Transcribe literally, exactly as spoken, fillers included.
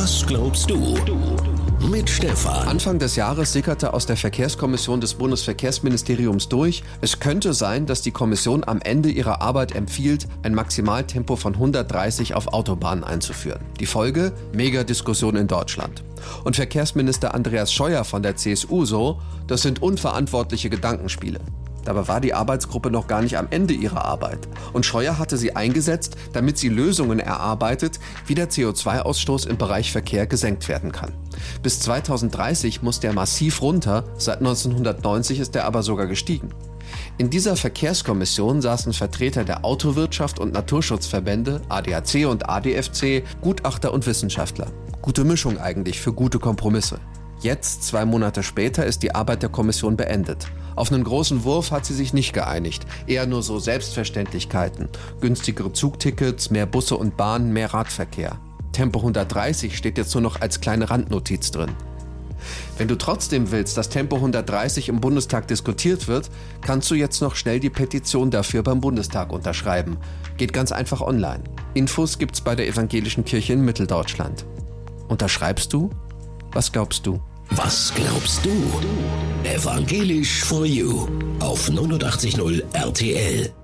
Was glaubst du? Mit Stefan. Anfang des Jahres sickerte aus der Verkehrskommission des Bundesverkehrsministeriums durch, es könnte sein, dass die Kommission am Ende ihrer Arbeit empfiehlt, ein Maximaltempo von hundertdreißig auf Autobahnen einzuführen. Die Folge? Megadiskussion in Deutschland. Und Verkehrsminister Andreas Scheuer von der C S U so, das sind unverantwortliche Gedankenspiele. Dabei war die Arbeitsgruppe noch gar nicht am Ende ihrer Arbeit. Und Scheuer hatte sie eingesetzt, damit sie Lösungen erarbeitet, wie der C O zwei Ausstoß im Bereich Verkehr gesenkt werden kann. Bis zweitausenddreißig muss der massiv runter, seit neunzehnhundertneunzig ist er aber sogar gestiegen. In dieser Verkehrskommission saßen Vertreter der Autowirtschaft und Naturschutzverbände, A D A C und A D F C, Gutachter und Wissenschaftler. Gute Mischung eigentlich für gute Kompromisse. Jetzt, zwei Monate später, ist die Arbeit der Kommission beendet. Auf einen großen Wurf hat sie sich nicht geeinigt, eher nur so Selbstverständlichkeiten. Günstigere Zugtickets, mehr Busse und Bahnen, mehr Radverkehr. Tempo hundertdreißig steht jetzt nur noch als kleine Randnotiz drin. Wenn du trotzdem willst, dass Tempo hundertdreißig im Bundestag diskutiert wird, kannst du jetzt noch schnell die Petition dafür beim Bundestag unterschreiben. Geht ganz einfach online. Infos gibt's bei der Evangelischen Kirche in Mitteldeutschland. Unterschreibst du? Was glaubst du? Was glaubst du? Evangelisch for You auf neunundachtzig Komma null R T L.